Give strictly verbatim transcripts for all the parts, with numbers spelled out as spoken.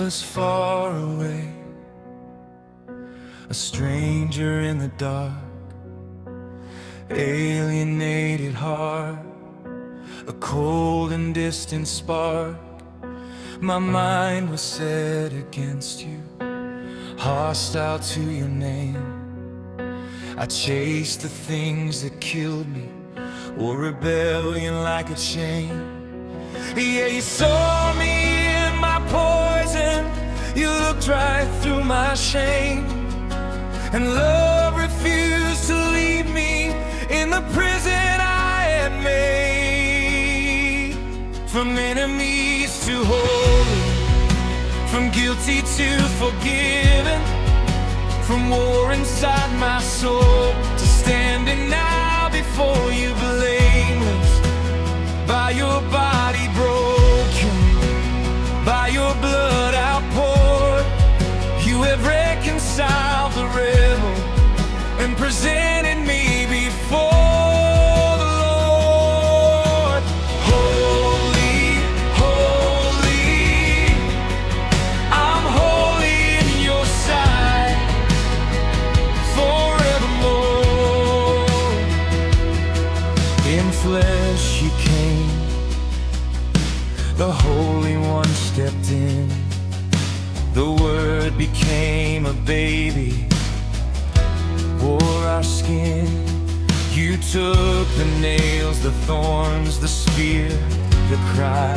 was far away, a stranger in the dark, alienated heart, a cold and distant spark. My mind was set against you, hostile to your name. I chased the things that killed me, wore rebellion like a chain. Yeah, you saw me in my poison, you looked right through my shame, and love refused to leave me in the prison I had made. From enemies to holy, from guilty to forgiven, from war inside my soul to standing now before you blameless, by your body broken, by your blood outpoured. You have reconciled the rebel and presented me before the Lord. Holy, holy, I'm holy in your sight forevermore. In flesh you came, the Holy One stepped in. The Word became a baby, wore our skin. You took the nails, the thorns, the spear, the cry.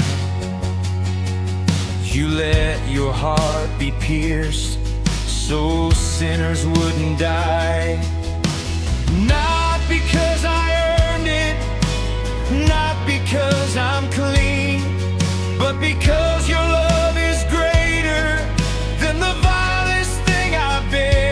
You let your heart be pierced so sinners wouldn't die. Not because I earned it, not because I'm clean, but because your love is greater than the vilest thing I've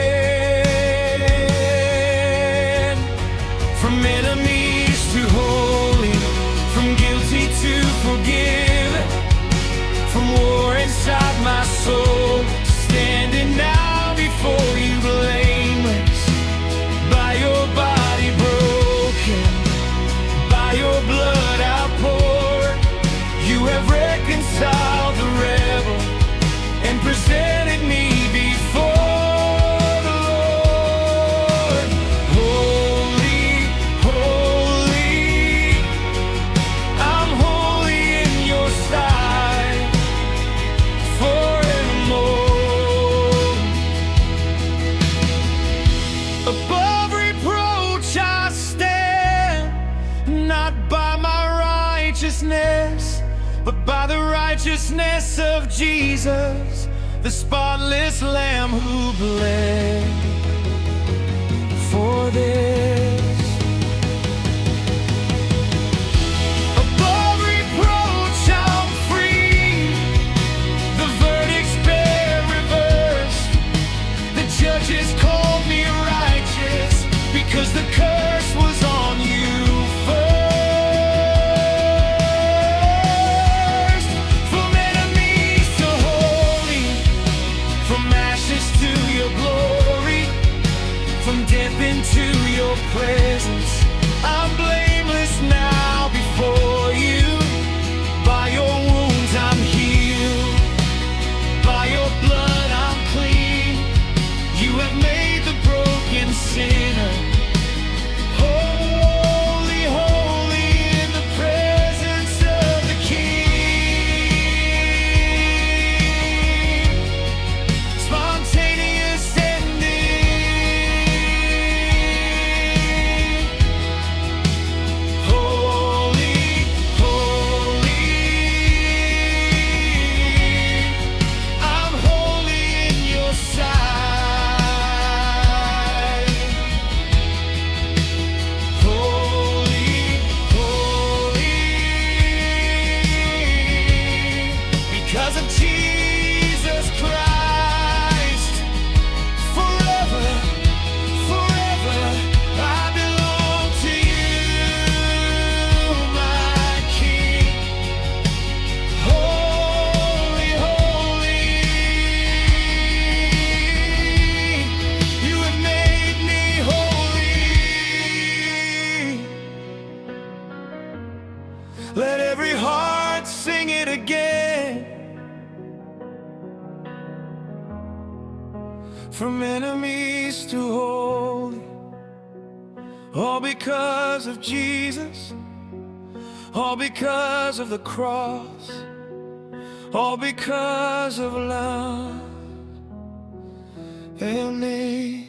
been. From enemies to holy, from guilty to forgiven, from war inside my soul, standing now before you blameless, by your body broken, by your blood outpoured. You have reconciled the rebel and presented me before the Lord. Holy, holy, I'm holy in your sight forevermore. Above reproach I stand, not by my righteousness, but by the righteousness of Jesus, the spotless Lamb who bled for this. Above reproach I'm free, the verdict's been reversed. The judges called me righteous because the curse was on you first. From death into your presence, I'm blameless now before you. By your wounds I'm healed, by your blood I'm clean. You have made the broken sinner holy, holy in the presence of the King. Spontaneous Let every heart sing it again. from enemies to holy. All because of Jesus, all because of the cross, all because of love. Hail me.